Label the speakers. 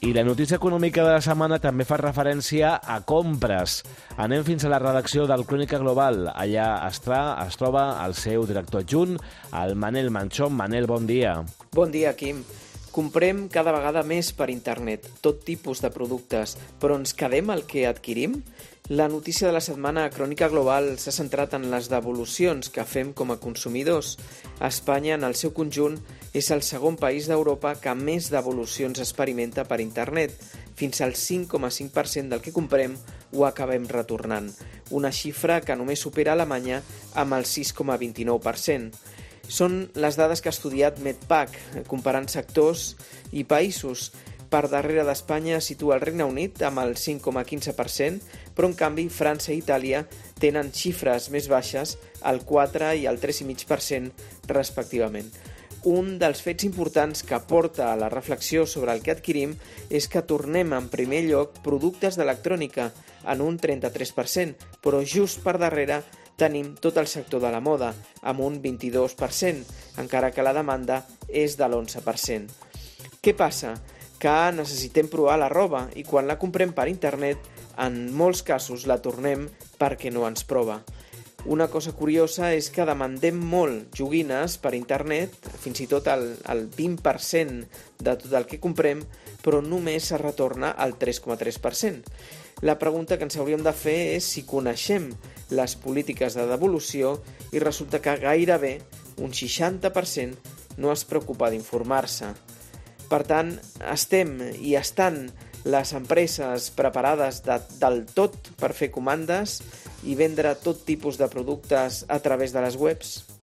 Speaker 1: I la notícia econòmica de la setmana també fa referència a compres. Anem fins a la redacció del Crònica Global. Allà es troba el seu director adjunt, el Manel Manchón. Manel, bon dia.
Speaker 2: Bon dia, Quim. Comprem cada vegada més per internet, tot tipus de productes, però ens quedem al que adquirim? La notícia de la setmana a Crònica Global s'ha centrat en les devolucions que fem com a consumidors. Espanya, en el seu conjunt, és el segon país d'Europa que més devolucions experimenta per internet. Fins al 5,5% del que comprem ho acabem retornant, una xifra que només supera Alemanya amb el 6,29%. Són les dades que ha estudiat Medpac, comparant sectors i països. Per darrere d'Espanya situa el Regne Unit amb el 5,15%, però en canvi França i Itàlia tenen xifres més baixes, el 4 i el 3,5% respectivament. Un dels fets importants que porta a la reflexió sobre el que adquirim és que tornem en primer lloc productes d'electrònica, en un 33%, però just per darrere tenim tot el sector de la moda, amb un 22%, encara que la demanda és de l'11%. Què passa? Que necessitem provar la roba i quan la comprem per internet, en molts casos la tornem perquè no ens prova. Una cosa curiosa és que demandem molt joguines per internet, fins i tot el 20% de tot el que comprem, però només es retorna el 3,3%. La pregunta que ens hauríem de fer és si coneixem les polítiques de devolució i resulta que gairebé un 60% no es preocupa d'informar-se. Per tant, estan les empreses preparades del tot per fer comandes i vendre tot tipus de productes a través de les webs?